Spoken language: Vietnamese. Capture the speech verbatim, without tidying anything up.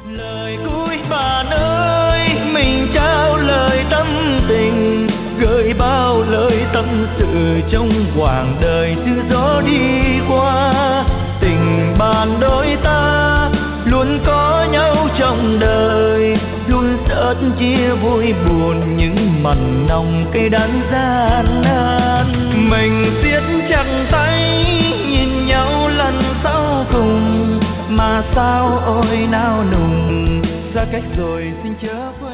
Lời cuối bạn ơi, mình trao lời tâm tình, gửi bao lời tâm sự trong quãng đời như gió đi qua. Tình bạn đôi ta luôn có nhau trong đời, luôn rất chia vui buồn những mặn nồng cây đắng gian nan. Mình siết chặt tay nhìn nhau lần sau cùng, mà sao ôi nao nùng, xa cách rồi xin chớ quên.